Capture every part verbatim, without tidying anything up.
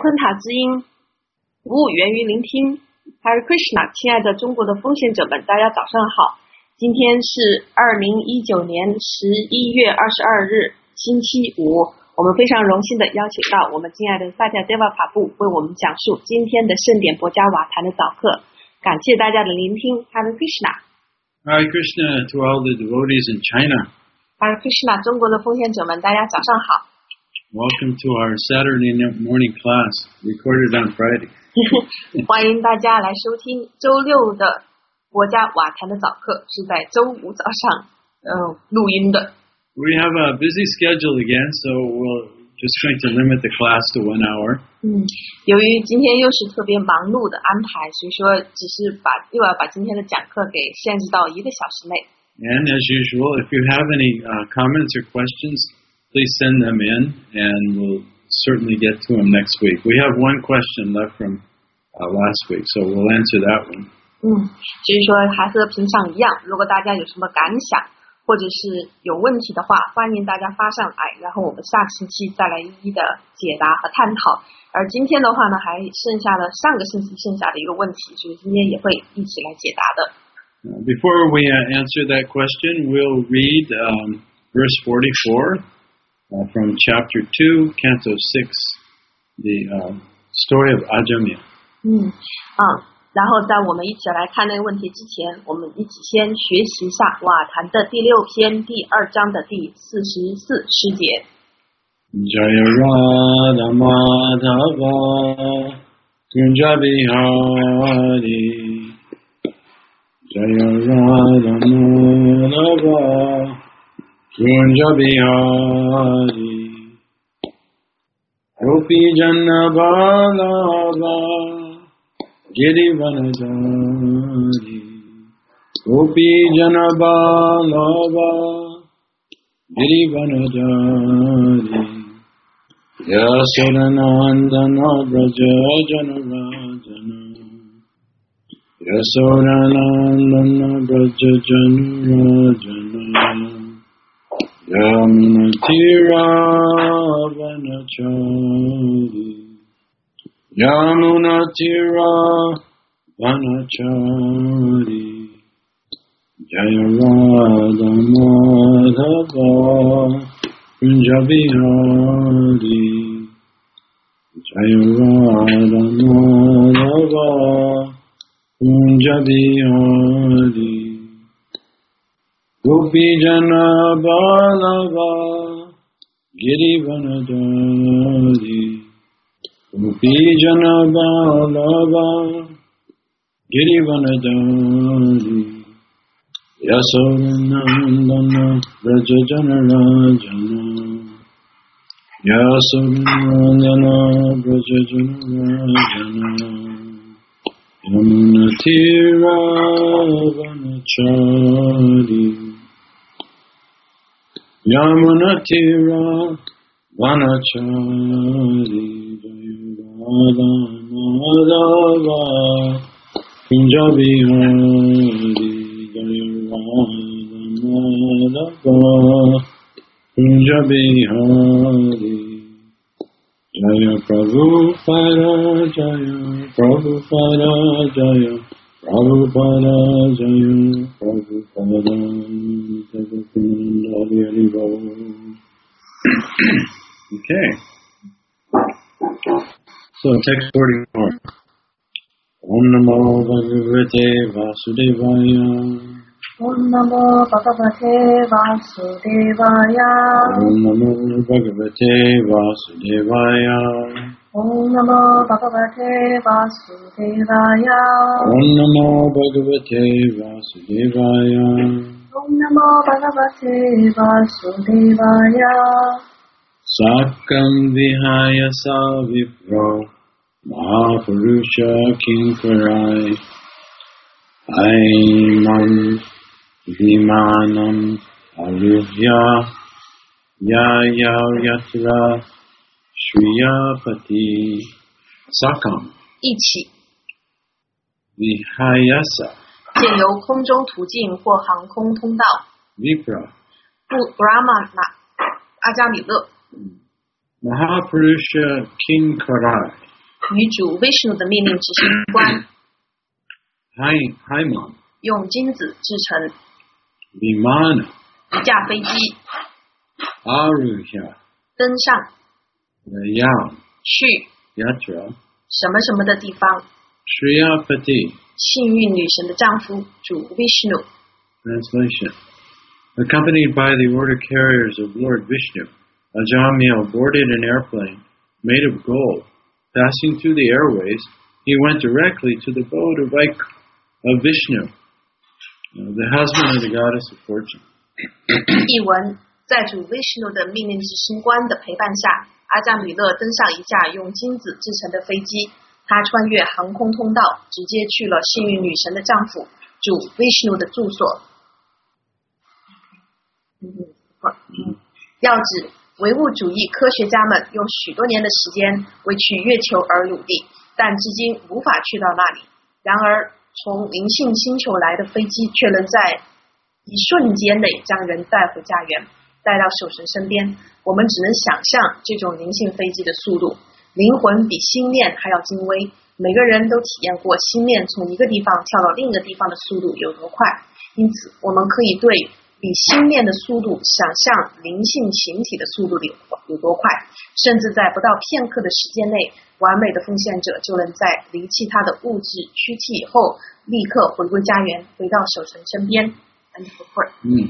昆塔之音，无源于聆听。Hare Krishna， 亲爱的中国的奉献者们，大家早上好。今天是二零一九年十一月二十二日，星期五。我们非常荣幸的邀请到我们敬爱的萨迦德瓦法布为我们讲述今天的圣典博加瓦坛的早课。感谢大家的聆听。Hare Krishna。Hare Krishna to all the devotees in China。Hare Krishna， 中国的奉献者们，大家早上好。 Welcome to our Saturday morning class, recorded on Friday. 欢迎大家来收听周六的国家瓦坛的早课，是在周五早上呃录音的。 We have a busy schedule again, so we'll just try to limit the class to one hour. 嗯，由于今天又是特别忙碌的安排，所以说只是把又要把今天的讲课给限制到一个小时内。 And as usual, if you have any uh, comments or questions, please send them in, and we'll certainly get to them next week. We have one question left from uh, last week, so we'll answer that one. 嗯，所以说还和平常一样，如果大家有什么感想或者是有问题的话，欢迎大家发上来，然后我们下个星期再来一一的解答和探讨。而今天的话呢，还剩下了上个星期剩下的一个问题，所以今天也会一起来解答的。 Uh, before we uh, answer that question, we'll read um, verse forty-four.Uh, from chapter two, canto six, the uh, story of Ajamya. 嗯啊，然后在我们一起来看那个问题之前，我们一起先学习一下瓦坛的第六篇第二章的第四十四诗节。 Jaya Radha Madhava Kunja Bihari Jaya Radha Madhava Kunja Bihari Gopi Janna Balava Girivanadari Gopi Janna Balava Girivanadari Yasodanandana Braja Janarajana Yasodanandana Braja Janarajana Yamunatira Vanachari Yamunatira Vanachari Jaya Radha Madhava Kunja Bihari Jaya Radha Madhava Kunja Bihari Gopi Jana Balava Girivanadari Gopi Jana Balava Girivanadari Yasodanandana Braja Janarajana Yasodanandana Braja Janarajana Yamunatira Vanachari Yamunatira Vanachari Radha Madhava Kunja Bihari Jaya Radha Madhava Kunja Bihari Jaya Prabhupada Jaya Prabhupada Jaya Prabhupada Jaya Prabhupada Okay. So text forty-four. Om Namo Bhagavate Vasudevaya. Om Namo Bhagavate Vasudevaya. Om Namo Bhagavate Vasudevaya. Om Namo Bhagavate Vasudevaya. Om Namo Bhagavate Vasudevaya. Om Namo Bhagavate Vasudevaya. Sakam Vihaya Savipro Mahapurusha Kinkarai Aimam Vimanam Aluvya Yaya Yatra Shriyapati Sakam 一起 Vihayasa 借由空中途径或航空通道 Vipra 布 Brahmana 阿伽米勒 Mahapurusha Kinkarai 与主 Vishnu 的命令执行官 Hai- Haiman, 用金子制成 Vimana, 一架飞机， Aruhya, 登上 Yam, 去 Yatra, 什么什么的地方。 Shriyapati. 幸运女神的丈夫主 Vishnu。 Translation. Accompanied by the order carriers of Lord Vishnu, Ajamil boarded an airplane made of gold. Passing through the airways, he went directly to the abode of, Ik- of Vishnu, uh, the husband of the goddess of fortune. 译文：在主 Vishnu 的命令执行官的陪伴下，阿扎米勒登上一架用金子制成的飞机，他穿越航空通道，直接去了幸运女神的丈夫主 Vishnu 的住所。要指唯物主义科学家们用许多年的时间为去月球而努力，但至今无法去到那里。然而，从灵性星球来的飞机却能在一瞬间内将人带回家园，带到守神身边。我们只能想象这种灵性飞机的速度，灵魂比心念还要精微。每个人都体验过心念从一个地方跳到另一个地方的速度有多快，因此我们可以对比心念的速度想象灵性形体的速度有有多快，甚至在不到片刻的时间内，完美的奉献者就能在离弃他的物质躯体以后，立刻回归家园，回到守神身边。And report. Hmm.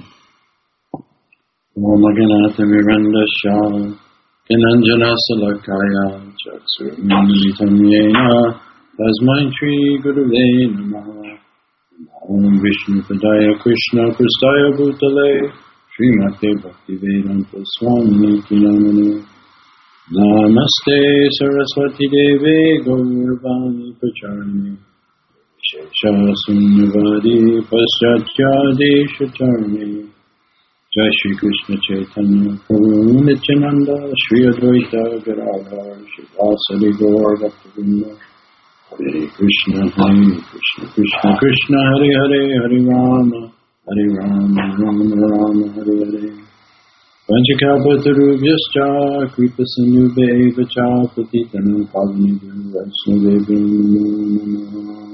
Om Ganatha Mirandasha, Kananjana Salakaya, Chaksuritam Yena, Tasmai Shri Guruve Namaha. Om Vishnu Padaya Krishna Prastaya Bhutale, Srimate Bhakti Vedanta Swami Namane. Namaste Saraswati Deve Gauravani Pacharani. Shesha Sunyavadi Paschatya Deshatarni. Jai Shri Krishna Chaitanya Prabhu Nityananda Shri Advaita Gadadhar Shivasadi Gaur Bhaktivinoda Hare Krishna Hare Krishna Krishna Krishna Hare Hare Hare Rama Hare Rama Rama Rama Hare Hare Panchakalpatarubhyascha Kripa Sindhubhe Vacha Patitanam Pavanibhyo Vaishnavebhyo Namo.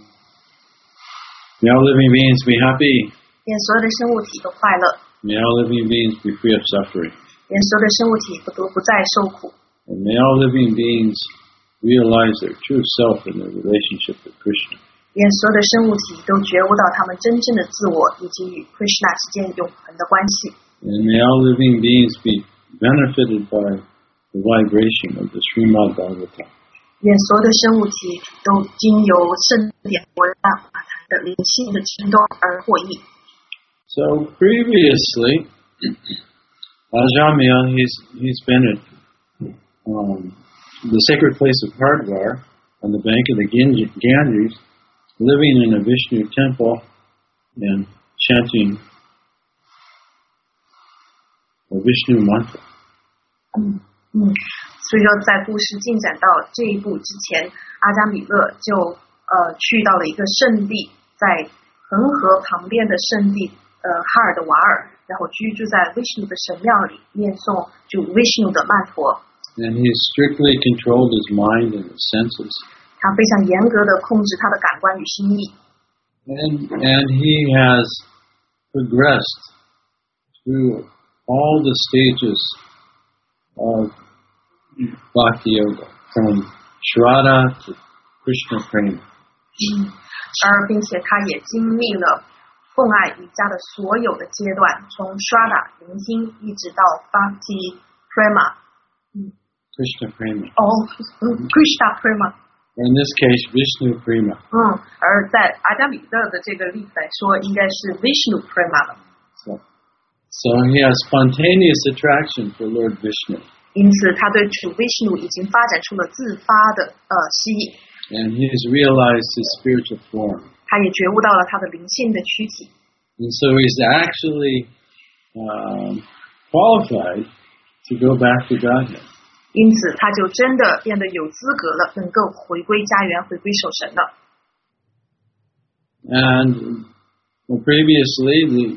May all living beings be happy. 愿所有的生物体都快乐， May all living beings be free of suffering. 愿所有的生物体不都不再受苦， And may all living beings realize their true self in their relationship with Krishna. 愿所有的生物体都觉悟到他们真正的自我以及与 Krishna 之间永恒的关系。 And may all living beings be benefited by the vibration of the Srimad Bhagavatam. 愿所有的生物体都经由圣典文大法坛的灵性的震动而获益。 So previously, Ajamil, he's he's been at um, the sacred place of Hardwar on the bank of the Ganges, Ganges, living in a Vishnu temple and chanting the Vishnu mantra. 嗯嗯，所以说在故事进展到这一步之前，阿扎米勒就呃去到了一个圣地，在恒河旁边的圣地呃哈尔的瓦尔，然后居住在 Vishnu 的神庙里，念诵主 Vishnu 的曼陀。 And he strictly controlled his mind and his senses. 他非常严格的控制他的感官与心意。 And, and he has progressed through all the stages of Bhakti Yoga, from Shraddha to Krishna Prema. 嗯，而并且他也经历了奉爱瑜伽的所有的阶段，从 Shraddha 聆听一直到 Bhakti Prema。 嗯， Krishna Prema. 哦，嗯 ，Krishna Prema。 In this case, Vishnu Prema. 嗯，而在阿加米勒的这个例子来说，应该是 Vishnu Prema 了。 So, so he has spontaneous attraction for Lord Vishnu. 因此，他对主 Vishnu 已经发展出了自发的呃吸引， And he has realized his spiritual form. 他也觉悟到了他的灵性的躯体， And so he's actually um, qualified to go back to Godhead. 因此他就真的变得有资格了，能够回归家园，回归守神了。 And well, previously, the,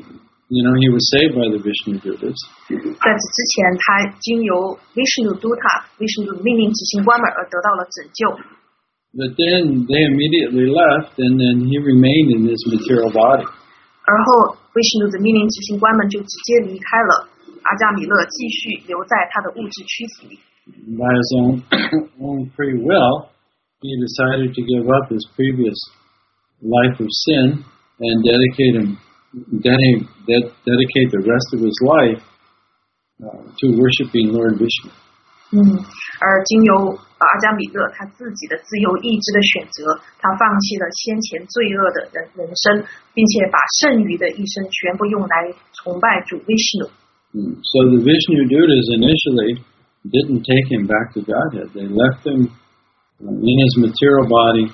you know, he was saved by the Vishnu Dutas. 在此之前，他经由 Vishnu Duta Vishnu 的命令执行官们而得到了拯救。 But then they immediately left, and then he remained in this material body. 而后 Vishnu 的命令执行官们就直接离开了，阿伽米勒继续留在他的物质躯体里。 By his own own free will, he decided to give up his previous life of sin and dedicate him, dedicate, dedicate the rest of his life uh, to worshiping Lord Vishnu. 嗯，而经由阿伽米勒他自己的自由意志的选择，他放弃了先前罪恶的人人生，并且把剩余的一生全部用来崇拜主 Vishnu。 Mm. So the Vishnu Dutas initially didn't take him back to Godhead. They left him in his material body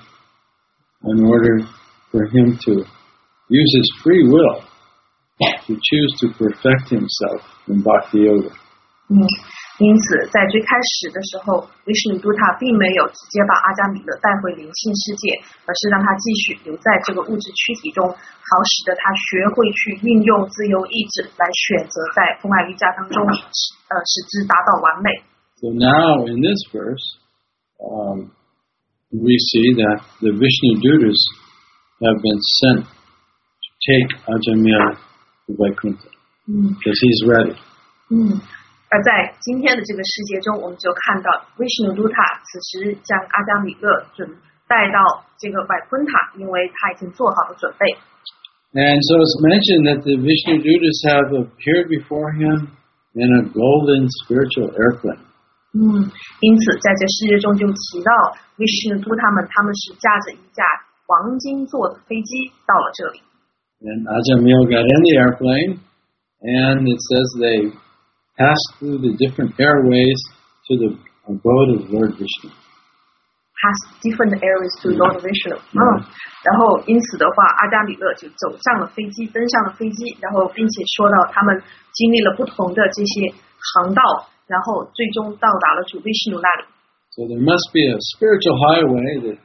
in order for him to use his free will to choose to perfect himself in Bhakti Yoga. 嗯，因此在最开始的时候，维什努都塔并没有直接把阿伽米勒带回灵性世界，而是让他继续留在这个物质躯体中，好使得他学会去运用自由意志来选择在风爱瑜伽当中，呃，使之达到完美。 So now in this verse, um, we see that the Vishnu Dutas have been sent to take Ajamil to Vaikuntha, because he's ready. 嗯。而在今天的这个世界中，我们就看到 Vishnu Duta 此时将阿伽米勒准带到这个外昆塔，因为他已经做好了准备。 And so it's mentioned that the Vishnu Dutas have appeared before him in a golden spiritual airplane. 嗯，因此在这世界中就提到 Vishnu Duta 们，他们是驾着一架黄金做的飞机到了这里。 And Ajamil got in the airplane, and it says they passed through the different airways to the abode of Lord Vishnu. Pass different areas to Lord Vishnu. 嗯，然后因此的话，阿伽米勒就走上了飞机，登上了飞机，然后并且说到他们经历了不同的这些航道，然后最终到达了主 Vishnu 那里。 So there must be a spiritual highway that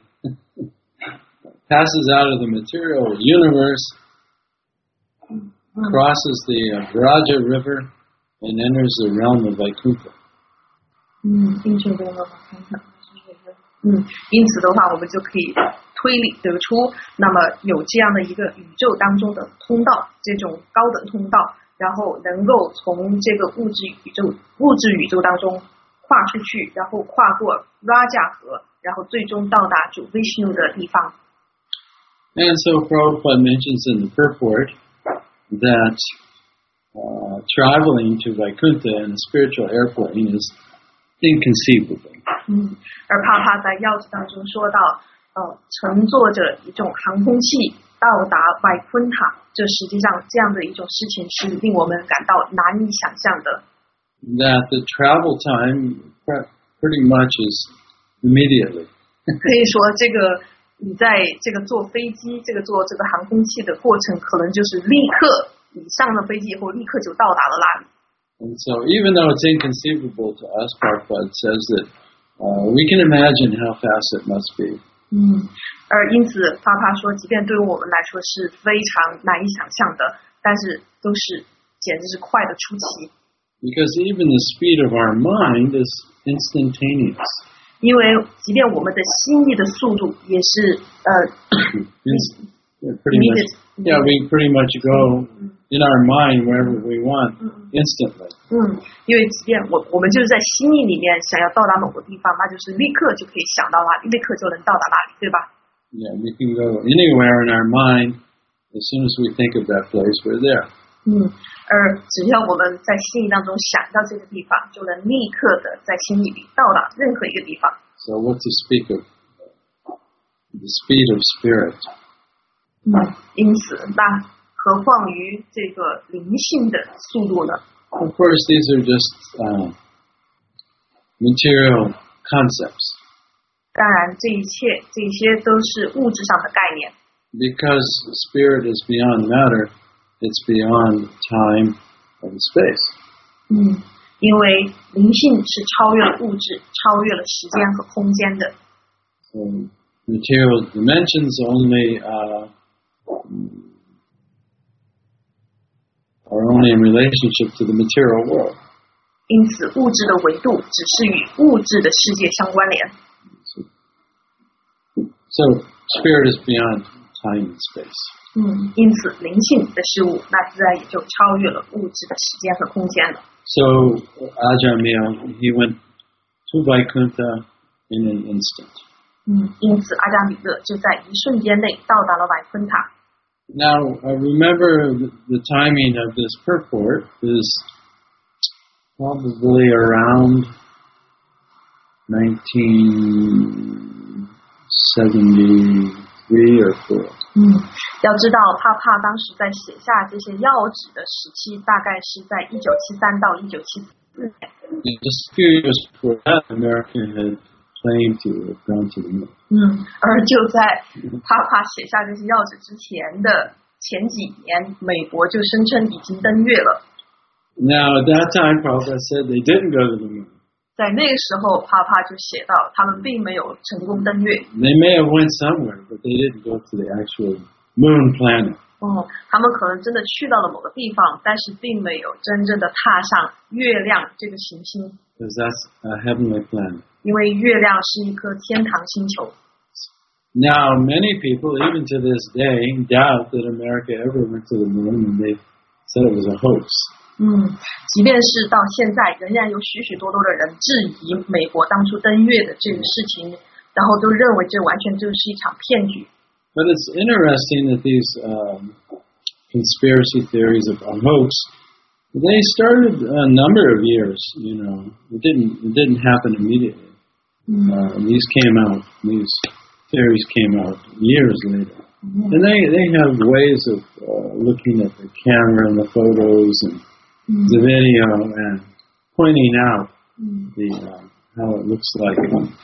passes out of the material universe, crosses the uh, Vraja River, and enters the realm of Vaikuntha. 嗯，因此的话，看看，嗯，因此的话，我们就可以推理得出，那么有这样的一个宇宙当中的通道，这种高等通道，然后能够从这个物质宇宙、物质宇宙当中跨出去，然后跨过 Raja 河，然后最终到达主 Vishnu 的地方。 And so Prabhupada mentions in the purport that Uh, traveling to Vaikuntha in a spiritual airplane is inconceivable. 嗯，而帕帕在要旨当中说到，呃，乘坐着一种航空器到达外昆塔，这实际上这样的一种事情是令我们感到难以想象的。 That the travel time pretty much is immediately. 可以说，这个你在这个坐飞机、这个坐这个航空器的过程，可能就是立刻。你上了飞机以后，立刻就到达了那里。 And so, even though it's inconceivable to us, Prabhupada says that uh, we can imagine how fast it must be. 嗯，而因此，帕帕说，即便对于我们来说是非常难以想象的，但是都是简直是快的出奇。 Because even the speed of our mind is instantaneous. 因为即便我们的心意的速度也是呃。 pretty much, yeah, we pretty much go in our mind wherever we want instantly. 嗯，因为即便我我们就是在心意里面想要到达某个地方，那就是立刻就可以想到哪里，立刻就能到达哪里，对吧？ Yeah, we can go anywhere in our mind. As soon as we think of that place, we're there. 嗯，而只要我们在心意当中想到这个地方，就能立刻的在心意里到达任何一个地方。 So what to speak of the speed of spirit? 嗯，因此，那何况于这个灵性的速度呢 ？Of course, these are just uh, material concepts. 当然，这一切这些都是物质上的概念。 Because spirit is beyond matter, it's beyond time and space. 嗯，因为灵性是超越了物质，超越了时间和空间的。 So, material dimensions only. Uh, are only in relationship to the material world. 因此，物质的维度只是与物质的世界相关联。 So spirit is beyond time and space. 嗯，因此灵性的事物，那自然也就超越了物质的时间和空间了。 So Ajamil, he went to Vaikuntha in an instant. 嗯，因此阿伽米勒就在一瞬间内到达了瓦昆塔。 Now, uh, remember the, the timing of this purport is probably around nineteen seventy-three or four. 嗯，要知道帕帕当时在写下这些要旨的时期，大概是在一九七三到一九七四年。 Just a few years before that, America had claimed to have gone to the moon. 嗯，而就在帕帕写下这些要旨之前的前几年，美国就声称已经登月了。 Now, at that time, Prabhupada said they didn't go to the moon. 在那个时候，帕帕就写到，他们并没有成功登月。 They may have went somewhere, but they didn't go to the actual moon planet. 哦，他们可能真的去到了某个地方，但是并没有真正的踏上月亮这个行星。 Because that's a heavenly planet. 因为月亮是一颗天堂星球。 Now, many people, even to this day, doubt that America ever went to the moon, and they said it was a hoax. 嗯，即便是到现在，仍然有许许多多的人质疑美国当初登月的这个事情，然后都认为这完全就是一场骗局。 But it's interesting that these um, conspiracy theories of a hoax, they started a number of years. You know, it didn't it didn't happen immediately. Mm-hmm. Uh, these came out. These theories came out years later, mm-hmm. and they they have ways of uh, looking at the camera and the photos and mm-hmm. the video and pointing out mm-hmm. the uh, how it looks like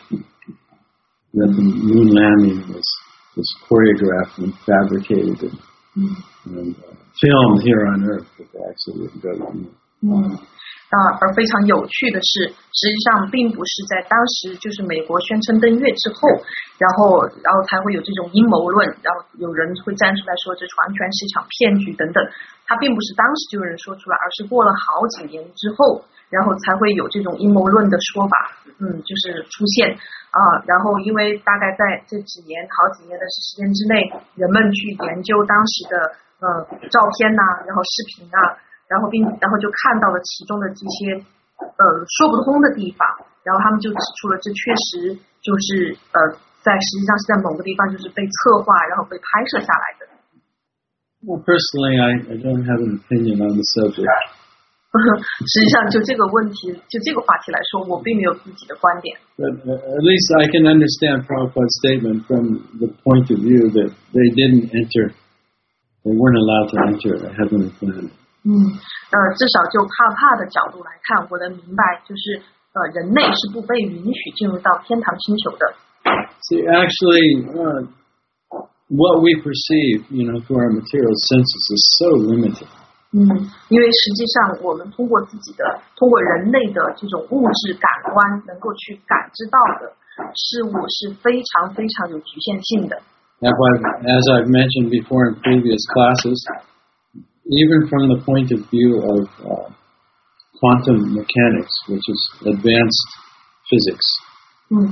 that the moon landing was was choreographed and fabricated and, mm-hmm. and uh, filmed here on Earth, but they actually didn't go to the moon. Mm-hmm. 啊，而非常有趣的是，实际上并不是在当时就是美国宣称登月之后，然后然后才会有这种阴谋论，然后有人会站出来说这完全是一场骗局等等。它并不是当时就有人说出来，而是过了好几年之后，然后才会有这种阴谋论的说法，嗯，就是出现啊。然后因为大概在这几年、好几年的时间之内，人们去研究当时的呃照片呐、啊，然后视频啊。然后并然后就看到了其中的这些呃说不通的地方，然后他们就指出了这确实就是呃在实际上是在某个地方就是被策划然后被拍摄下来的。 Well, personally, I, I don't have an opinion on the subject. 实际上就这个问题就这个话题来说，我并没有自己的观点。 But uh, at least I can understand Prabhupada's statement from the point of view that they didn't enter, they weren't allowed to enter a heavenly planet. 嗯，呃，至少就帕帕的角度来看，我能明白，就是呃，人类是不被允许进入到天堂星球的。 See, actually, uh, what we perceive, you know, through our material senses is so limited. 嗯，因为实际上我们通过自己的，通过人类的这种物质感官，能够去感知到的事物是非常非常有局限性的。 As I've, as I've mentioned before in previous classes. Even from the point of view of uh, quantum mechanics, which is advanced physics. 嗯，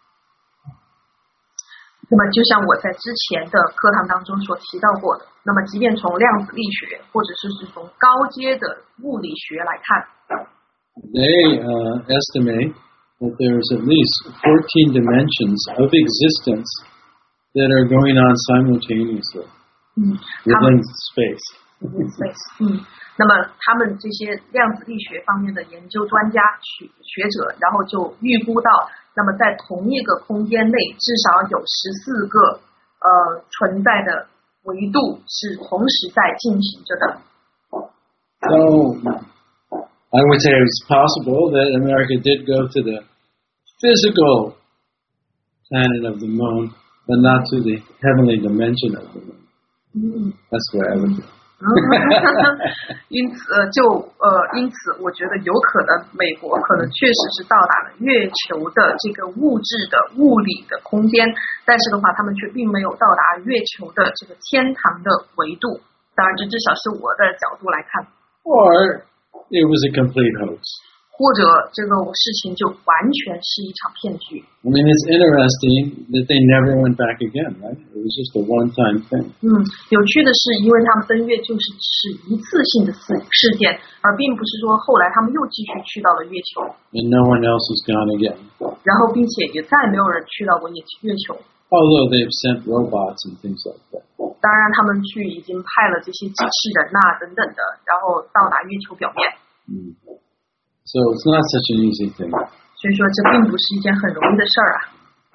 那么就像我在之前的课堂当中所提到过的，那么即便从量子力学或者是从高阶的物理学来看 they uh, estimate that there's at least fourteen dimensions of existence that are going on simultaneously mm. within space. Space. 嗯，那么他们这些量子力学方面的研究专家学学者，然后就预估到，那么在同一个空间内，至少有十四个呃存在的维度是同时在进行着的。 So, I would say it's possible that America did go to the physical planet of the moon, but not to the heavenly dimension of the moon. Mm. That's what I would do. 因此就呃因此我觉得有可能美国可能确实是到达了月球的这个物质的物理的空间，但是的话他们却并没有到达月球的这个天堂的维度，当然这至少是我的角度来看。 or it was a complete hoax. 或者这个事情就完全是一场骗局。 I mean, it's interesting that they never went back again, right? It was just a one-time thing. 嗯，有趣的是，因为他们登月就是只是一次性的事事件，而并不是说后来他们又继续去到了月球， And no one else has gone again. 然后并且也再没有人去到过月月球。 Although they've sent robots and things like that. 当然，他们去已经派了这些机器人呐、等等的，然后到达月球表面。 Mm. So it's not such an easy thing. 所以说，这并不是一件很容易的事儿啊。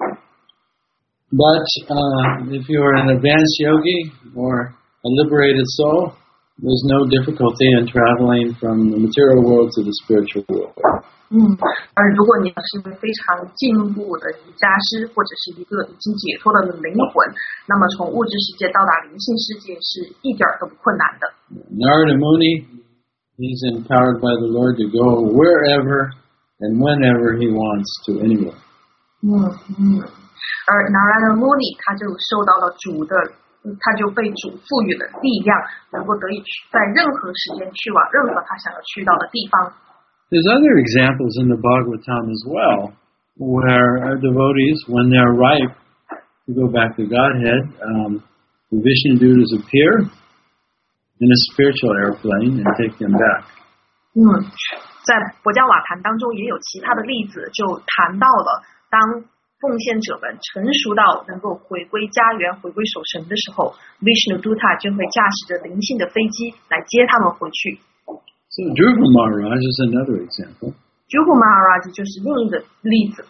But uh, if you are an advanced yogi or a liberated soul, there's no difficulty in traveling from the material world to the spiritual world. 嗯，而如果你是一位非常进步的瑜伽师，或者是一个已经解脱的灵魂，那么从物质世界到达灵性世界是一点儿都不困难的。 Narada Muni, he's empowered by the Lord to go wherever and whenever he wants to anywhere. 嗯嗯，而 Narada Muni 他就受到了主的，他就被主赋予了力量，能够得以去在任何时间去往任何他想要去到的地方。 There's other examples in the Bhagavatam as well, where our devotees, when they're ripe to go back to Godhead, um, the Vishnu Dutas appear in a spiritual airplane and take them back. 嗯，在博伽瓦坛当中也有其他的例子，就谈到了当奉献者们成熟到能够回归家园、回归守神的时候 ，Vishnu Duta 就会驾驶着灵性的飞机来接他们回去。 So Dhruva Maharaj is another example. Dhruva Maharaj 就是另一个例子。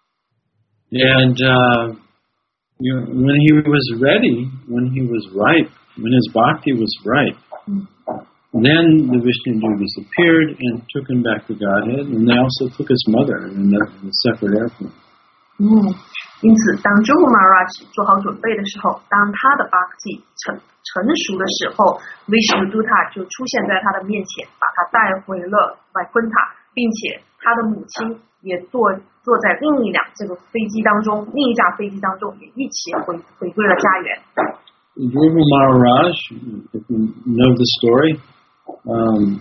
And uh, you know, when he was ready, when he was ripe, when his bhakti was ripe, Mm. then the Vishnu Dutas appeared and took him back to Godhead, and they also took his mother in a, in a separate airplane. 嗯，因此，当 Dhruva Maharaj 做好准备的时候，当他的 bhakti 成成熟的时候 ，Vishnu Duta 就出现在他的面前，把他带回了外昆塔，并且他的母亲也坐坐在另一辆这个飞机当中，另一架飞机当中也一起回回归了家园。 Dhruva Maharaj, if you know the story, um,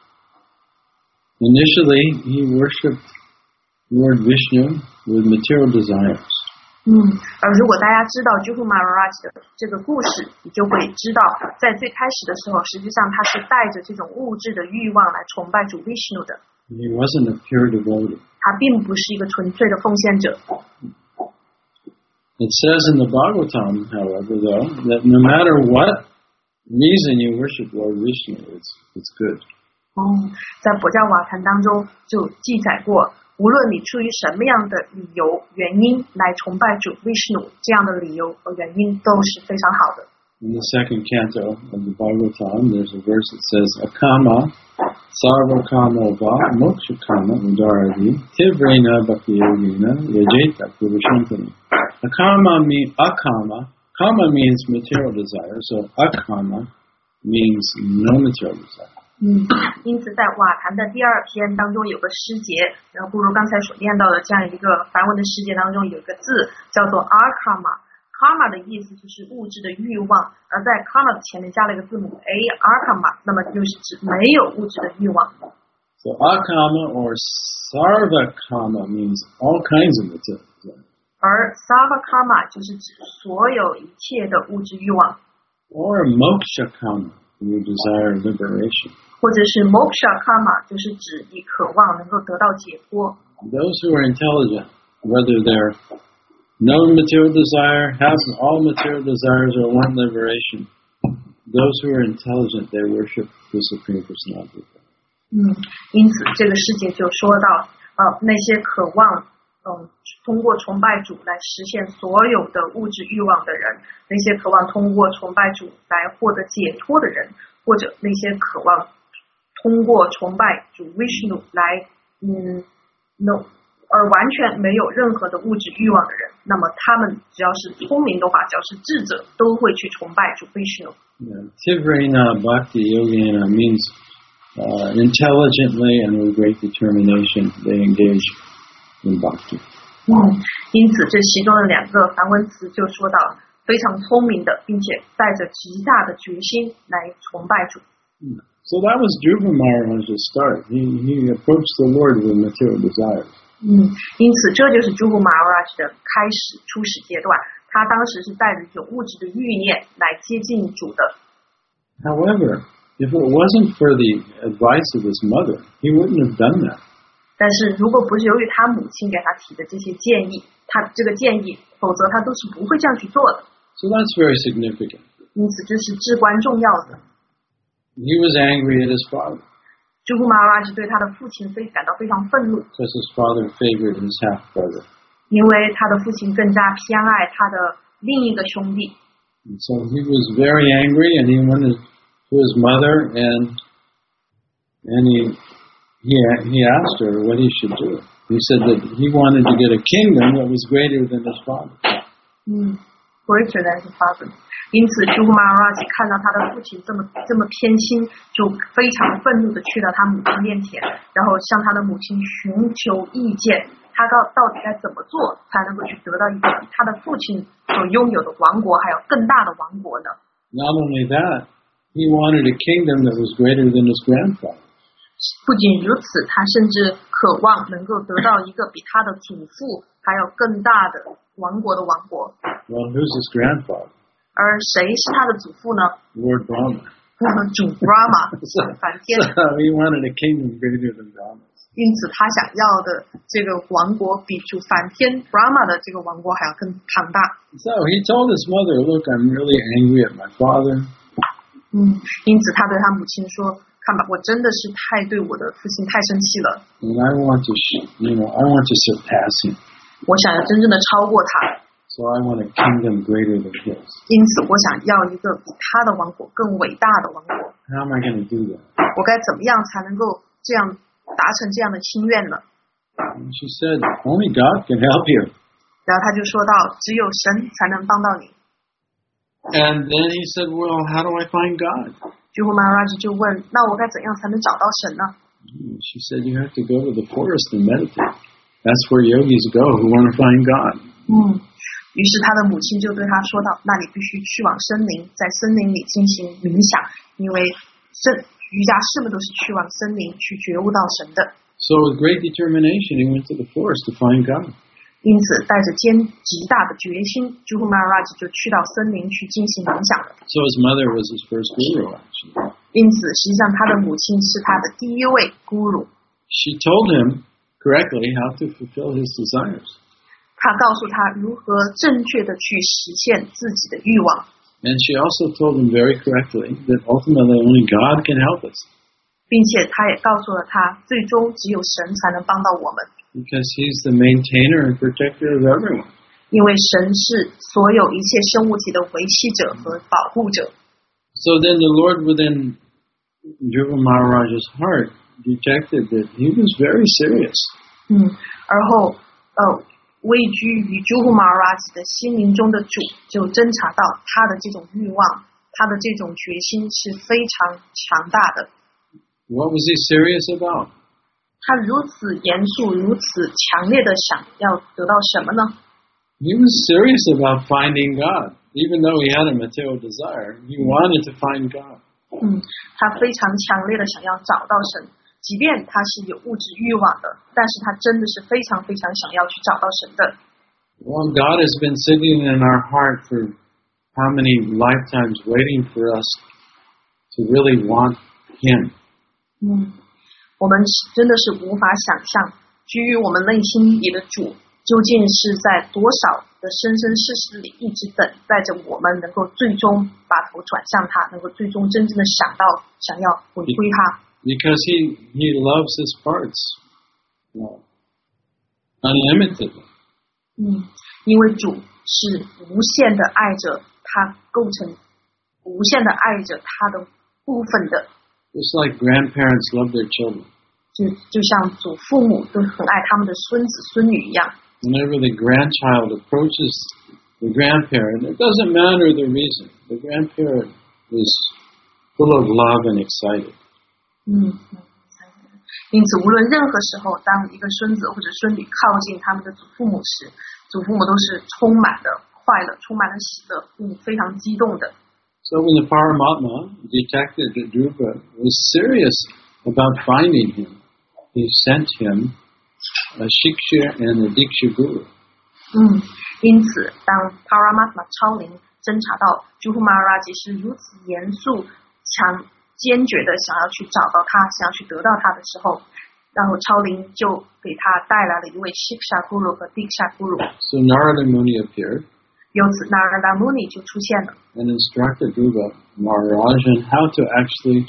initially he worshipped Lord Vishnu with material desires. 嗯，而如果大家知道 Dhruva Maharaj 的这个故事，你就会知道，在最开始的时候，实际上他是带着这种物质的欲望来崇拜主 Vishnu 的。 He wasn't a pure devotee. 他并不是一个纯粹的奉献者。 It says in the Bhagavatam, however, though, that no matter what reason you worship Lord Vishnu, it's it's good. 哦，在博伽瓦坛当中就记载过，无论你出于什么样的理由、原因来崇拜主 Vishnu， 这样的理由和原因都是非常好的。 In the second canto of the Bhagavatam, there's a verse that says, Akama, sarva kamo va, moksha kama udaradi, tivrena bhakti yogina, yajeta purushankani. Akama means, akama, kama means material desire, so akama means no material desire. 嗯，因此在瓦坛的第二篇当中有个诗节，然后不如刚才所念到的这样一个梵文的诗节当中有一个字叫做 akama。karma 的意思就是物质的欲望，而在 karma 的前面加了一个字母 a akama， 那么就是指没有物质的欲望。 So akama or sarva kama means all kinds of material desire. 而 sarva karma 就是指所有一切的物质欲望。 Or moksha kama, you desire liberation. 或者是 moksha karma 就是指你渴望能够得到解脱。 Those who are intelligent, whether they're no material desire, have all material desires, or want liberation, those who are intelligent, they worship the Supreme Personality. 嗯，因此这个世界就说到，呃，那些渴望，嗯，通过崇拜主来实现所有的物质欲望的人，那些渴望通过崇拜主来获得解脱的人，或者那些渴望通过崇拜主 Vishnu 来，嗯，no。而完全没有任何的物质欲望的人，那么他们只要是聪明的话，只要是智者，都会去崇拜主 Vishnu。 Yeah. Tivrena Bhakti Yogina means uh, intelligently and with great determination they engage in Bhakti. 嗯，因此这其中的两个梵文词就说到非常聪明的，并且带着极大的决心来崇拜主。 So that was Dhruva Maharaj's start. He, he approached the Lord with material desires. 嗯，因此这就是朱古马拉的开始初始阶段。他当时是带着一种物质的欲念来接近主的。 However, if it wasn't for the advice of his mother, he wouldn't have done that. 但是如果不是由于他母亲给他提的这些建议，他这个建议，否则他都是不会这样去做的。 So that's very significant. 因此这是至关重要的。 He was angry at his father. 朱古马拉是对他的父亲非感到非常愤怒， Because his father favored his half brother. 因为他的父亲更加偏爱他的另一个兄弟。 And so he was very angry, and he went to his mother, and and he he he asked her what he should do. He said that he wanted to get a kingdom that was greater than his father. 嗯 ，greater than his father。因此，朱古马拉吉看到他的父亲这么这么偏心，就非常愤怒的去到他母亲面前，然后向他的母亲寻求意见，他到到底该怎么做才能够去得到一个比他的父亲所拥有的王国还有更大的王国呢？ Not only that, he wanted a kingdom that was greater than his grandfather. 不仅如此，他甚至渴望能够得到一个比他的祖父还有更大的王国的王国。 Well, who's his grandfather? 而谁是他的祖父呢？ Lord Brahma. 主 Brahma， So, 梵天。 so he wanted a kingdom greater than Brahma's. 因此，他想要的这个王国比主梵天 Brahma 的这个王国还要更庞大。 So he told his mother, "Look, I'm really angry at my father." 嗯，因此他对他母亲说：“看吧，我真的是太对我的父亲太生气了， And I want to, sh- you know, I want to surpass him. 我想要真正的超过他。 So I want a kingdom greater than his. 因此，我想要一个比他的王国更伟大的王国。 How am I going to do that?" 我该怎么样才能够这样达成这样的心愿呢？” And she said, "Only God can help you." 然后他就说到：“只有神才能帮到你。” And then he said, "Well, how do I find God?" 居胡马拉吉就问：“那我该怎样才能找到神呢？” She said, "You have to go to the forest and meditate. That's where yogis go who want to find God." 嗯，于是他的母亲就对他说道：“那你必须去往森林，在森林里进行冥想，因为森瑜伽士们都是去往森林去觉悟到神的。” So with great determination, he went to the forest to find God. 因此，带着坚极大的决心，居胡马拉吉就去到森林去进行冥想了。 So his mother was his first guru, actually. 因此，实际上他的母亲是他的第一位 guru。 She told him correctly how to fulfill his desires. 他告诉他如何正确的去实现自己的欲望。 And she also told him very correctly that ultimately only God can help us. 并且他也告诉了他，最终只有神才能帮到我们， Because he's the maintainer and protector of everyone. 因为神是所有一切生物体的维系者和保护者。 So then the Lord within Dhruva Maharaj's heart detected that he was very serious. 嗯，而后呃，位居于朱胡马拉吉的心灵中的主就侦察到他的这种欲望，他的这种决心是非常强大的。 What was he serious about? 他如此严肃、如此强烈的想要得到什么呢？ He was serious about finding God. Even though he had a material desire, he wanted to find God. 嗯，他非常强烈的想要找到神，即便他是有物质欲望的，但是他真的是非常非常想要去找到神的。 Well, God has been sitting in our heart for how many lifetimes waiting for us to really want him. 嗯，我们真的是无法想象，居于我们内心里的主究竟是在多少的生生世世里一直等待着我们能够最终把头转向他，能够最终真正的想到想要回归他。 Because he, he loves his parts, you know, unlimitedly. 嗯，因为主是无限的爱着他，构成无限的爱着他的部分的， Just like grandparents love their children. 就就像祖父母都很爱他们的孙子孙女一样。 Whenever the grandchild approaches the grandparent, it doesn't matter the reason. The grandparent is full of love and excited. 嗯，因此无论任何时候，当一个孙子或者孙女靠近他们的祖父母时，祖父母都是充满了快乐，充满了喜乐，嗯，非常激动的。 So So when the Paramatma detected that Dhruva was serious about finding him, he sent him a Shiksha and a Diksha Guru. 嗯，因此，当 Paramatma 超灵侦查到 Juhu Maharaj 是如此严肃、强、坚决的想要去找到他，想要去得到他的时候，然后超灵就给他带来了一位 Shiksha Guru 和 Diksha Guru。 So Narada Muni appeared 由此 Narada Muni 就出现了， and instructed Dhruva Maharaj on how to actually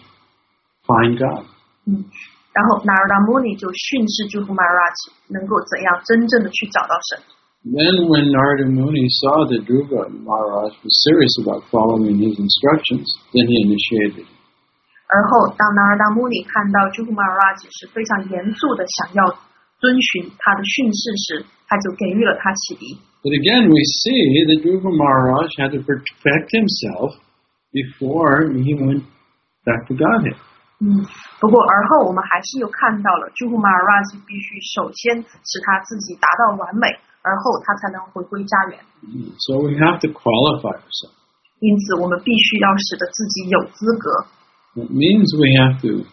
find God. 嗯，然后 Narada Muni 就训示 Juhu Maharaj 能够怎样真正的去找到神。 Then when Narada Muni saw that Dhruva Maharaj was serious about following his instructions, then he initiated. 而后当 Narada Muni 看到 Juhu Maharaj 是非常严肃的想要遵循他的训示时，他就给予了他启迪。 But again, we see that Dhruva Maharaj had to perfect himself before he went back to Godhead. 嗯，不过而后我们还是又看到了 Juhu Maharaj 必须首先使他自己达到完美，而后他才能回归家园。 So we have to qualify ourselves. 因此我们必须要使得自己有资格。 It means we have to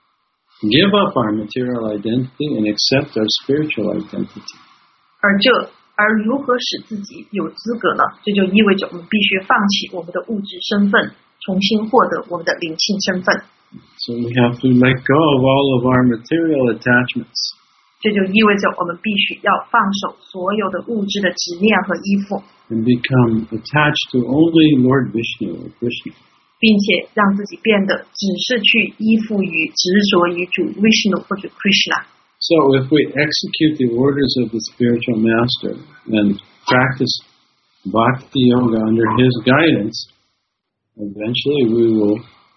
give up our material identity and accept our spiritual identity. 而这而如何使自己有资格呢？这就意味着我们必须放弃我们的物质身份，重新获得我们的灵性身份。 So we have to let go of all of our material attachments. 这就意味着我们必须要放手所有的物质的执念和依附， And become attached to only Lord Vishnu or Krishna. 并且让自己变得只是去依附于、执着于主 Vishnu 或者 Krishna。 So if we execute the orders of the spiritual master and practice bhakti yoga under his guidance, eventually we will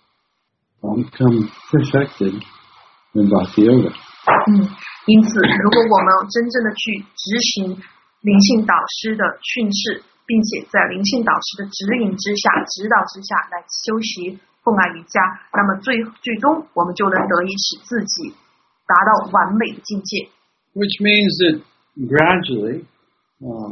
become perfected in bhakti yoga. 嗯，因此，如果我们真正的去执行灵性导师的训示，并且在灵性导师的指引之下、指导之下来修习奉爱瑜伽，那么最最终我们就能得以使自己达到完美的境界。 Which means that gradually uh,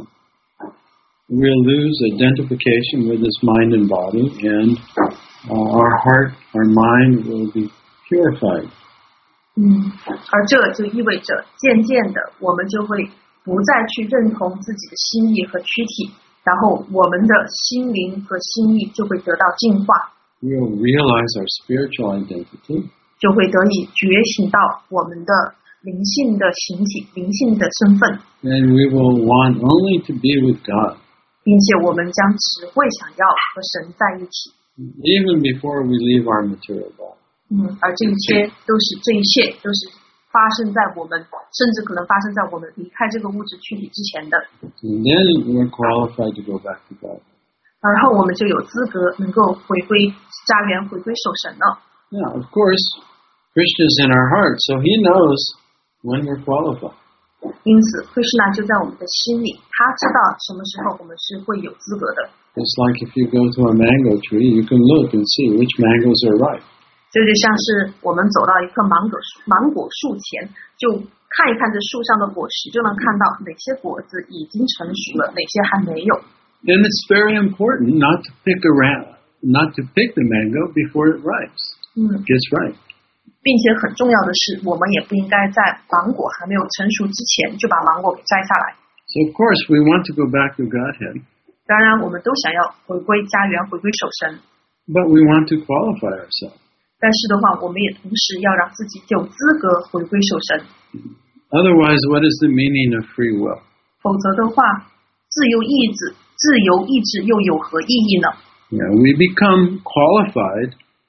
we'll lose identification with this mind and body, and uh, our heart, our mind will be purified. 嗯，而这就意味着渐渐的，我们就会不再去认同自己的心意和躯体，然后我们的心灵和心意就会得到净化， We'll realize our spiritual identity, 就会得以觉醒到我们的灵性的形体、灵性的身份， and we will want only to be with God, 并且我们将只会想要和神在一起。 even before we leave our material body. 嗯，而这一切都是这一切都是发生在我们，甚至可能发生在我们离开这个物质躯体之前的。 And then we're qualified to go back to God. 而后我们就有资格能够回归家园，回归守神了。 Now, of course, Krishna is in our heart, so he knows when we're qualified. 因此 Krishna 就在我们的心里，他知道什么时候我们是会有资格的。 It's like if you go to a mango tree, you can look and see which mangoes are ripe. 这就像是我们走到一棵芒果树芒果树前，就看一看这树上的果实，就能看到哪些果子已经成熟了，哪些还没有。 And it's very important not to pick around, not to pick the mango before it ripes. 嗯， Gets ripe. 并且很重要的是，我们也不应该在芒果还没有成熟之前就把芒果给摘下来。 So of course we want to go back to Godhead, 当然，我们都想要回归家园，回归守神， but we want to qualify ourselves. 但是的话，我们也同时要让自己有资格回归守神。 Otherwise, what is the meaning of free will? 否则的话，自由意志、自由意志又有何意义呢？ Yeah, we become qualified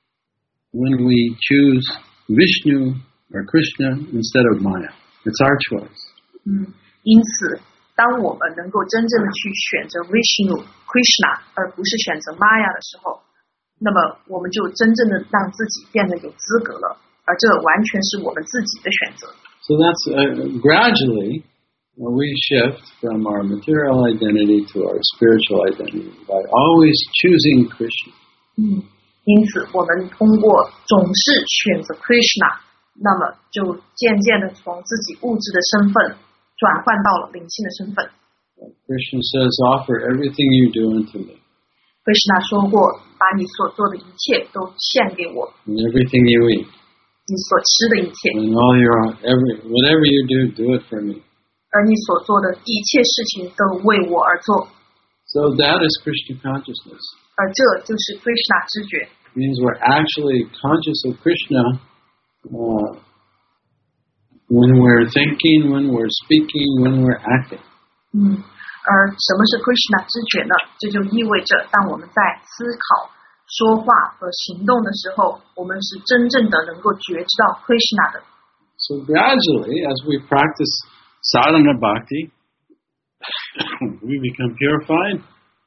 when we choose Vishnu or Krishna instead of Maya. It's our choice. 嗯，因此，当我们能够真正的去选择 Vishnu、Krishna， 而不是选择 Maya 的时候，那么我们就真正的让自己变得有资格了，而这完全是我们自己的选择。 So that's uh, gradually uh, we shift from our material identity to our spiritual identity by always choosing Krishna. 嗯，因此我们通过总是选择 Krishna， 那么就渐渐的从自己物质的身份转换到了灵性的身份。 Krishna says, "Offer everything you do unto me." Krishna 说过，把你所做的一切都献给我， and everything you eat, 你所吃的一切， and all your every whatever you do, do it for me. 而你所做的一切事情都为我而做， So that is Krishna consciousness. 而这就是 Krishna 知觉。 It means we're actually conscious of Krishna uh, when we're thinking, when we're speaking, when we're acting. 嗯，而什么是 Krishna 知觉呢？这就意味着，当我们在思考、说话和行动的时候，我们是真正的能够觉知到 Krishna 的。 So gradually, as we practice sadhana bhakti, we become purified,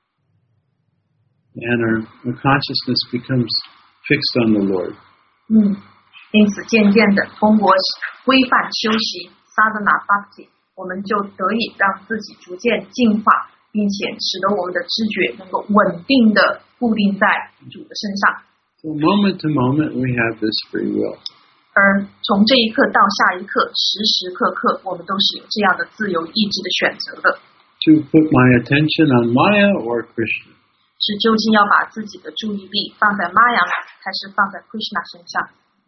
and our, our consciousness becomes fixed on the Lord. 嗯，因此渐渐的通过规范修习 sadhana bhakti， 我们就得以让自己逐渐净化，并且使得我们的知觉能够稳定的固定在主的身上。 So moment to moment, we have this free will. 而从这一刻到下一刻，时时刻刻，我们都是有这样的自由意志的选择的。 To put my attention on Maya or Krishna. 是究竟要把自己的注意力放在 Maya 呢，还是放在 Krishna 身上？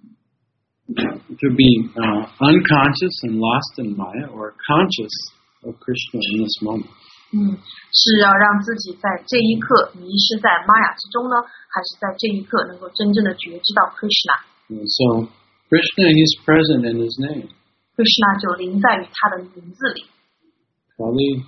To be uh, unconscious and lost in Maya, or conscious of Krishna in this moment. 嗯，是要让自己在这一刻迷失在 Maya 之中呢，还是在这一刻能够真正的觉知到 Krishna？ And so Krishna, he's present in his name. Krishna 就临在于他的名字里。 Kali,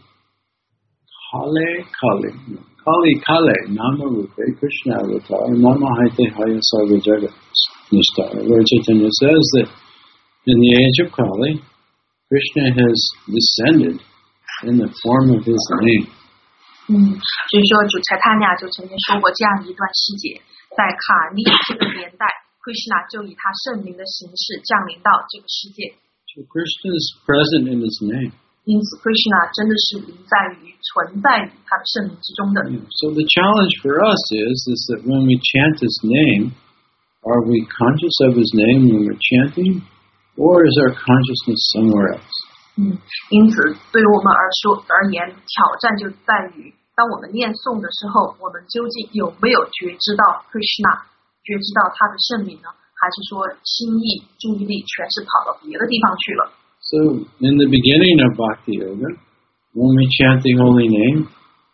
Kale, Kali, Kali, Kale, Nama Rupe, Krishna Avatar, Nama Haite Haya Sarva Jagat Nishtar. Lord Chaitanya says that in the age of Kali, Krishna has descended in the form of his name. 嗯，所以说主柴塔尼亚就曾经说过这样一段诗节，在卡利这个年代 ，Krishna 就以他圣名的形式降临到这个世界。 So Krishna is present in his name. 因此 ，Krishna 真的是临在于、存在于他的圣名之中的。 So the challenge for us is, is that when we chant his name, are we conscious of his name when we're chanting, or is our consciousness somewhere else? 嗯，因此对于我们而说而言，挑战就在于，当我们念诵的时候，我们究竟有没有觉知到 Krishna， 觉知到他的圣名呢？还是说心意、注意力全是跑到别的地方去了？ So in the beginning of Bhakti Yoga, when we chant the holy name,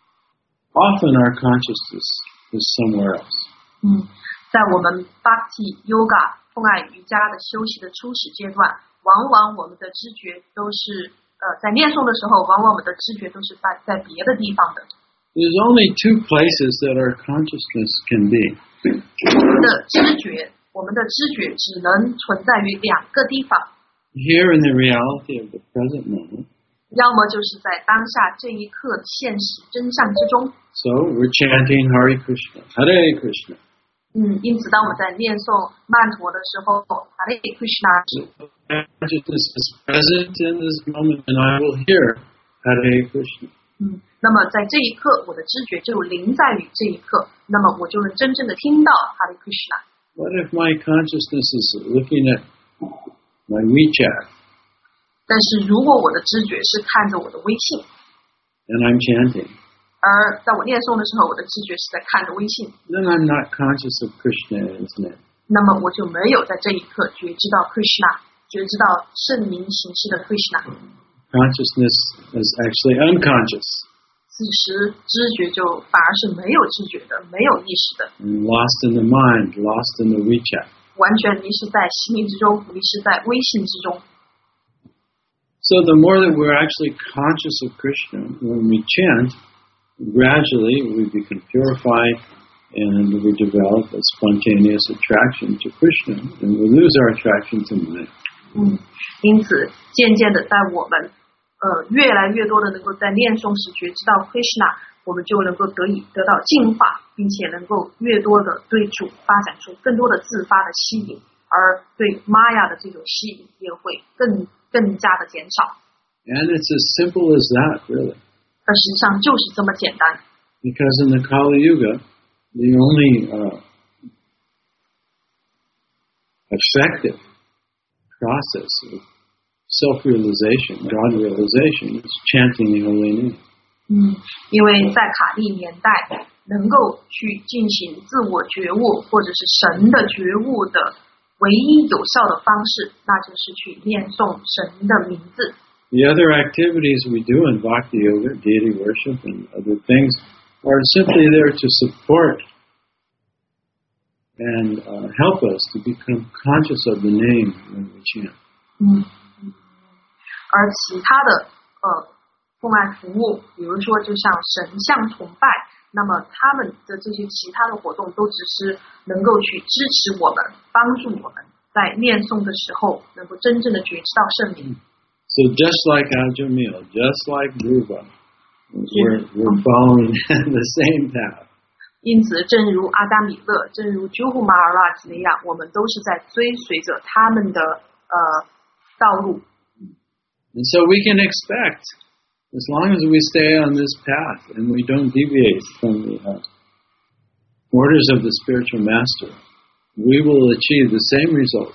often our consciousness is somewhere else. 嗯，在我们 Bhakti Yoga 奉爱瑜伽的修习的初始阶段，往往我们的知觉都是呃，在念诵的时候，往往我们的知觉都是在在别的地方的。 There's only two places that our consciousness can be. 我们的知觉，我们的知觉只能存在于两个地方。 Here in the reality of the present moment. 要么就是在当下这一刻的现实真相之中。 So we're chanting Hare Krishna, Hare Krishna. 嗯，因此当我们在念诵曼陀的时候 ，Hare Krishna， Consciousness is present in this moment, and I will hear Hare Krishna. 嗯，那么在这一刻，我的知觉就临在于这一刻，那么我就能真正的听到 Hare Krishna。 What if my consciousness is looking at my WeChat 但是如果我的知觉是看着我的微信， and I'm chanting, 而在我念诵的时候，我的知觉是在看着微信， then I'm not conscious of Krishna in his name. 那么我就没有在这一刻觉知到 Krishna， 觉知到圣名形式的 Krishna。 Consciousness is actually unconscious 此时知觉就反而是没有知觉的，没有意识的， and lost in the mind, lost in the WeChat. 完全迷失在心意之中，迷失在微信之中。 So the more that we're actually conscious of Krishna when we chant, gradually we become purified and we develop a spontaneous attraction to Krishna, and we lose our attraction to Maya. 嗯，因此渐渐的在我们呃越来越多的能够在念诵时觉知道 Krishna， 我们就能够得以得到净化，并且能够越多的对主发展出更多的自发的吸引，而对 Maya 的这种吸引也会更更加的减少。 And it's as simple as that, really. 而实际上就是这么简单。 Because in the Kali Yuga, the only uh, effective process of self-realization, God realization, is chanting the holy name. 嗯，因为在卡利年代， 能够去进行自我觉悟或者是神的觉悟的唯一有效的方式，那就是去念诵神的名字。 The other activities we do in Bhakti Yoga, deity worship, and other things are simply there to support and uh, help us to become conscious of the name when we chant. 嗯，而其他的呃奉爱服务，比如说就像神像崇拜，那么他们的这些其他的活动都只是能够去支持我们，帮助我们在念诵的时候能够真正的觉知到圣名。 So just like Ajamil, just like Dhruva, we're, we're following the same path. 因此，正如阿达米勒，正如 Juhu Maharaj 那样，我们都是在追随着他们的呃道路。 And so we can expect, as long as we stay on this path and we don't deviate from the uh, orders of the spiritual master, we will achieve the same results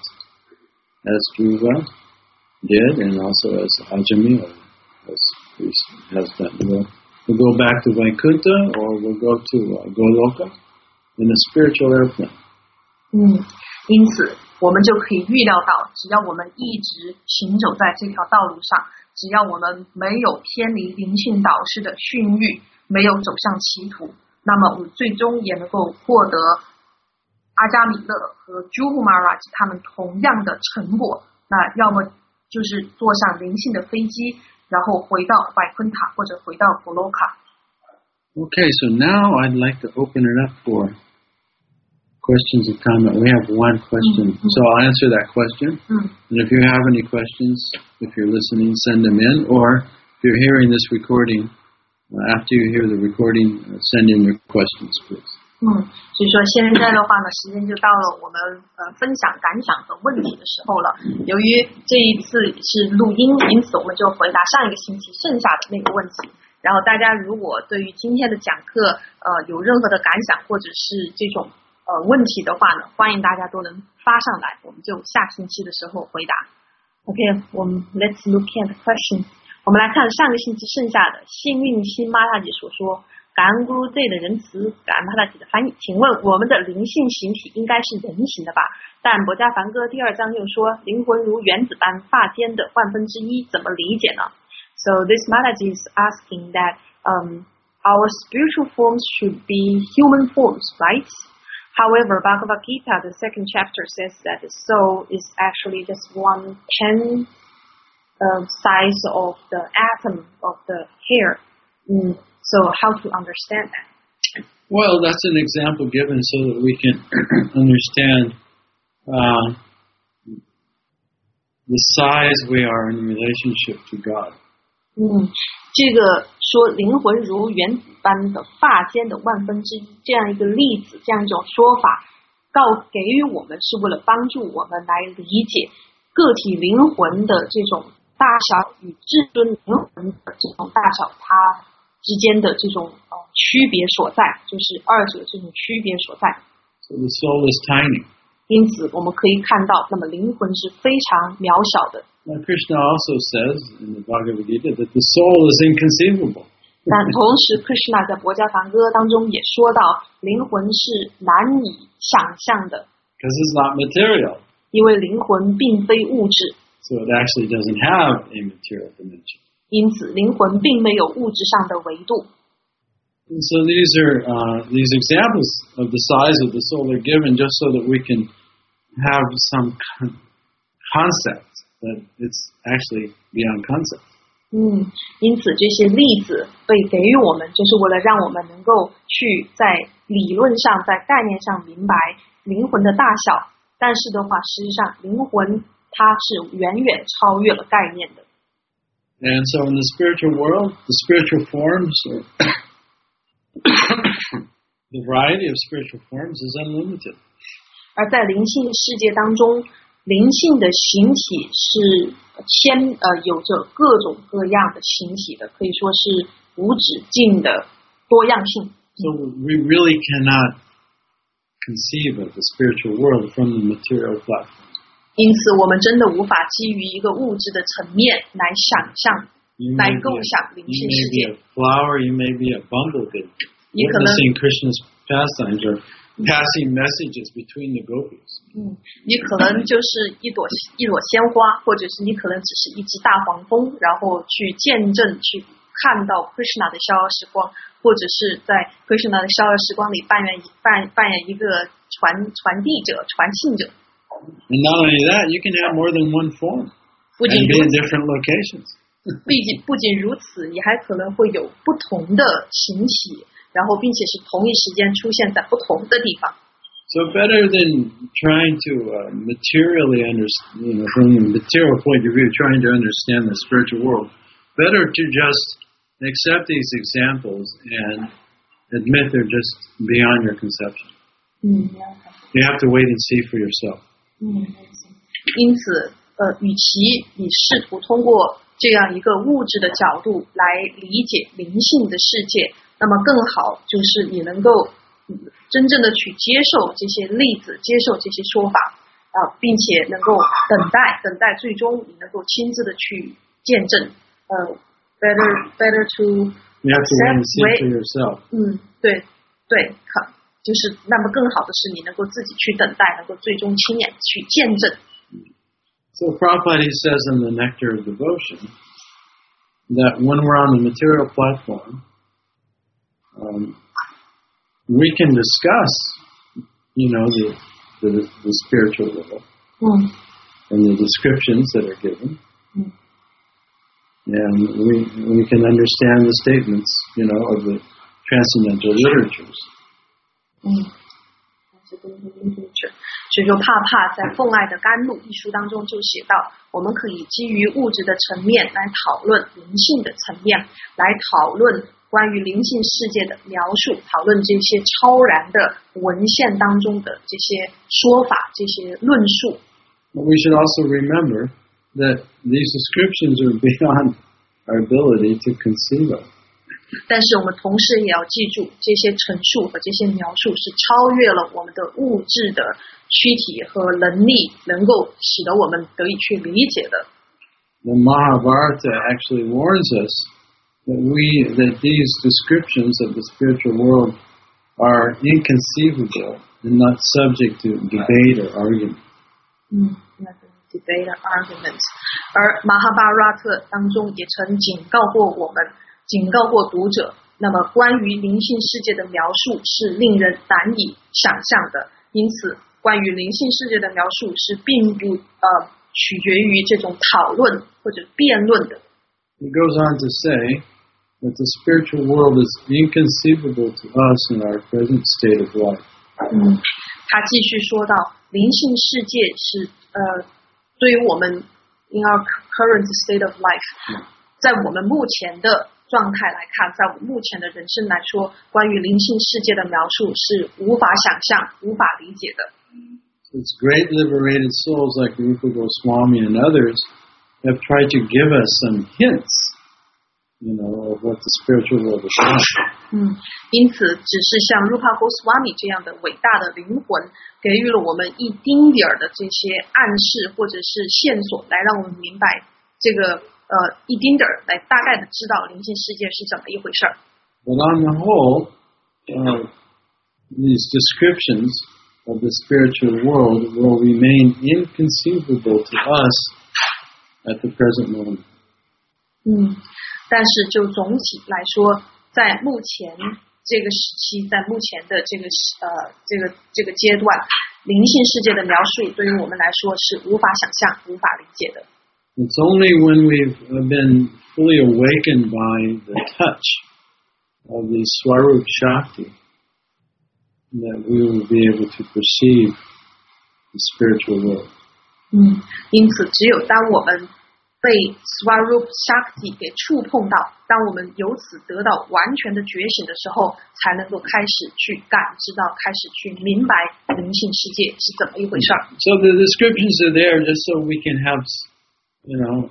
as Dhruva did, and also as Ajamil has, has done. We'll, we'll go back to Vaikuntha, or we'll go to uh, Goloka in a spiritual airplane. 嗯，因此我们就可以预料到，只要我们一直行走在这条道路上，只要我们没有偏离灵性导师的训谕，没有走向歧途，那么我们最终也能够获得阿伽米勒和 Juhu Maharaj 他们同样的成果。那要么就是坐上灵性的飞机，然后回到外昆塔或者回到佛罗卡。 Okay, so now I'd like to open it up for questions and comment. We have one question, mm-hmm. so I'll answer that question. Mm-hmm. And if you have any questions, if you're listening, send them in. Or if you're hearing this recording, uh, after you hear the recording, uh, send in your questions, please. 嗯，所以说现在的话呢，时间就到了我们呃分享感想和问题的时候了。由于这一次是录音，因此我们就回答上一个星期剩下的那个问题。然后大家如果对于今天的讲课呃有任何的感想或者是这种呃问题的话呢，欢迎大家都能发上来，我们就下星期的时候回答。OK， 我们 Let's look at the question。我们来看上个星期剩下的幸运星玛塔姐所说。感恩 Guru Day 的仁慈，感恩玛塔姐的翻译。请问我们的灵性形体应该是人形的吧？但博家梵歌第二章又说灵魂如原子般发间的万分之一，怎么理解呢？ So this Mataji is asking that um, our spiritual forms should be human forms, right? However, Bhagavad Gita, the second chapter, says that the soul is actually just one ten uh, size of the atom of the hair. Mm. So how to understand that? Well, that's an example given so that we can understand uh, the size we are in relationship to God. 嗯，这个说灵魂如原子般的发间的万分之一这样一个例子，这样一种说法，告给予我们是为了帮助我们来理解个体灵魂的这种大小与至尊灵魂的这种大小，它之间的这种呃区别所在，就是二者这种区别所在。 So the soul is tiny. 因此，我们可以看到，那么灵魂是非常渺小的。 Now Krishna also says in the Bhagavad Gita that the soul is inconceivable. 但同时 ，Krishna 在《博家梵歌》当中也说到，灵魂是难以想象的。 Because it's not material. 因为灵魂并非物质。 So it actually doesn't have a material dimension. 因此，灵魂并没有物质上的维度。 And so these are uh, these examples of the size of the soul are given just so that we can have some con- concept that it's actually beyond concept. 嗯，因此这些例子被给予我们，就是为了让我们能够去在理论上、在概念上明白灵魂的大小。但是的话，实际上灵魂它是远远超越了概念的。 And so in the spiritual world, the spiritual forms, or the variety of spiritual forms is unlimited. 而在灵性世界当中，灵性的形体是千呃有着各种各样的形体的，可以说是无止境的多样性。 So we really cannot conceive of the spiritual world from the material platform. 因此，我们真的无法基于一个物质的层面来想象、来构想灵性世界。 You may be a flower, you may be a bumblebee. witnessing Krishna's pastimes or passing messages between the gopis. 嗯，你可能就是一朵一朵鲜花，或者是你可能只是一只大黄蜂，然后去见证、去看到 Krishna 的逍遥时光，或者是在 Krishna 的逍遥时光里扮演扮扮演一个传传递者、传信者。 And not only that, you can have more than one form 不仅 and 如 be in 此， different locations. 毕竟不仅如此，你还可能会有不同的形体，然后并且是同一时间出现在不同的地方。 So better than trying to uh, materially understand, you know, from the material point of view, trying to understand the spiritual world, better to just accept these examples and admit they're just beyond your conception. 嗯， You have to wait and see for yourself. 嗯，因此，呃，与其你试图通过这样一个物质的角度来理解灵性的世界，那么更好就是你能够真正的去接受这些例子，接受这些说法啊、呃，并且能够等待，等待最终你能够亲自的去见证。呃 ，better better to You have to wait and see wait for yourself. 嗯，对对，可就是那么更好的是你能够自己去等待，能够最终亲眼去见证。 So Prabhupada he says in the Nectar of Devotion that when we're on the material platform, um, we can discuss, you know, the, the the spiritual world 嗯 and the descriptions that are given, 嗯 and we we can understand the statements, you know, of the transcendental literatures. 嗯，所以说，帕帕在《奉爱的甘露》一书当中就写到，我们可以基于物质的层面来讨论灵性的层面，来讨论关于灵性世界的描述，讨论这些超然的文献当中的这些说法、这些论述。 But we should also remember that these descriptions are beyond our ability to conceive of. 但是我们同时也要记住，这些陈述和这些描述是超越了我们的物质的躯体和能力，能够使得我们得以去理解的。 The Mahabharata actually warns us that we that these descriptions of the spiritual world are inconceivable and not subject to debate or argument. 嗯 ，debate arguments。而马哈巴拉特当中也曾警告过我们。警告过读者，那么关于灵性世界的描述是令人难以想象的，因此关于灵性世界的描述是并不呃取决于这种讨论或者辩论的。 He goes on to say that the spiritual world is inconceivable to us in our present state of life. 嗯，他继续说到，灵性世界是呃对于我们 in our current state of life， 在我们目前的状态来看，在我们目前的人生来说，关于灵性世界的描述是无法想象、无法理解的。 It's great liberated souls like Rupa Goswami and others have tried to give us some hints, you know, of what the spiritual world is like. 嗯，因此，只是像 Rupa Goswami 这样的伟大的灵魂，给予了我们一丁点儿的这些暗示或者是线索，来让我们明白这个。呃，一丁点儿来大概的知道灵性世界是怎么一回事儿。 But on the whole, uh, these descriptions of the spiritual world will remain inconceivable to us at the present moment. 嗯，但是就总体来说，在目前这个时期，在目前的这个呃这个这个阶段，灵性世界的描述对于我们来说是无法想象、无法理解的。 It's only when we've been fully awakened by the touch of the Swarup Shakti that we will be able to perceive the spiritual world. 嗯，因此，只有当我们被 Swarup Shakti 给触碰到，当我们由此得到完全的觉醒的时候，才能够开始去感知到，开始去明白灵性世界是怎么一回事儿。 So the descriptions are there just so we can have, you know,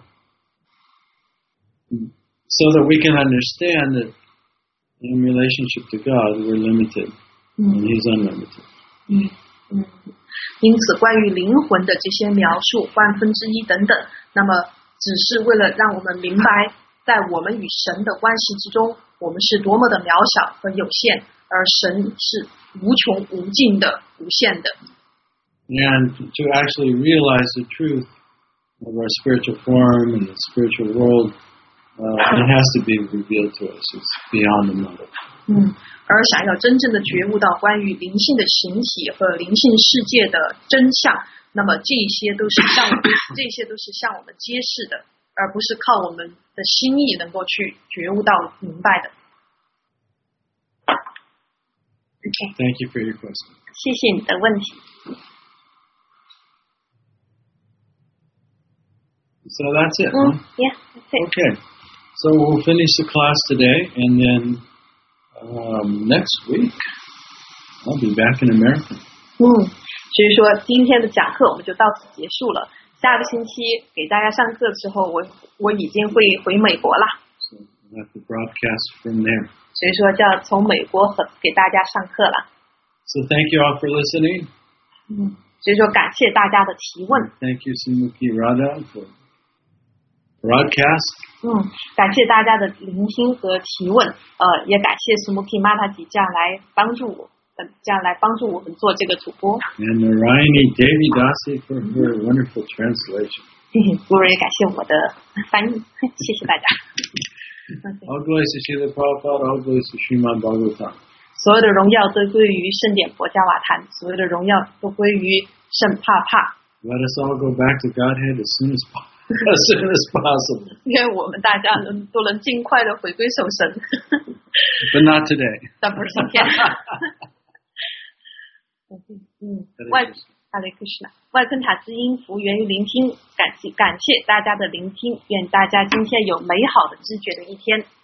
so that we can understand that in relationship to God, we're limited, and He's unlimited. 嗯嗯，因此，关于灵魂的这些描述，万分之一等等，那么只是为了让我们明白，在我们与神的关系之中，我们是多么的渺小和有限， 而神是无穷无尽的、无限的。 And to actually realize the truth of our spiritual form and the spiritual world, uh, it has to be revealed to us. It's beyond the knowledge. 嗯，而想要真正的觉悟到关于灵性的形体和灵性世界的真相，那么这些都是向这些都是向我们揭示的，而不是靠我们的心意能够去觉悟到明白的。OK， Thank you for your question. 谢谢你的问题。 So that's it. 嗯 huh? ，Yeah, that's it. Okay. So we'll finish the class today, and then um, next week I'll be back in America. 嗯，所以说今天的讲课我们就到此结束了。下个星期给大家上课的时候，我我已经会回美国啦。 So we'll have to broadcast from there. 所以说就要从美国和给大家上课了。 So thank you all for listening. 嗯，所以说感谢大家的提问。 Thank you, Sumuki Radha, for broadcast. 嗯，感谢大家的聆听和提问。呃，也感谢 Sumuki Mataji 这样来帮助我，呃，这样来帮助我们做这个主播。 And Narayani Devi Dasi for her wonderful translation. 不如也感谢我的翻译，谢谢大家。 All glories to Srila Prabhupada, all glories to Srimad Bhagavatam. 所有的荣耀都归于圣典佛教瓦坛，所有的荣耀都归于圣帕帕。 Let us all go back to Godhead as soon as, as soon as possible. 愿我们大家能都能尽快的回归守神。 But not today. 但不是今天。嗯，外哈雷克什纳，外昆塔之音福源于聆听，感谢感谢大家的聆听，愿大家今天有美好的知觉的一天。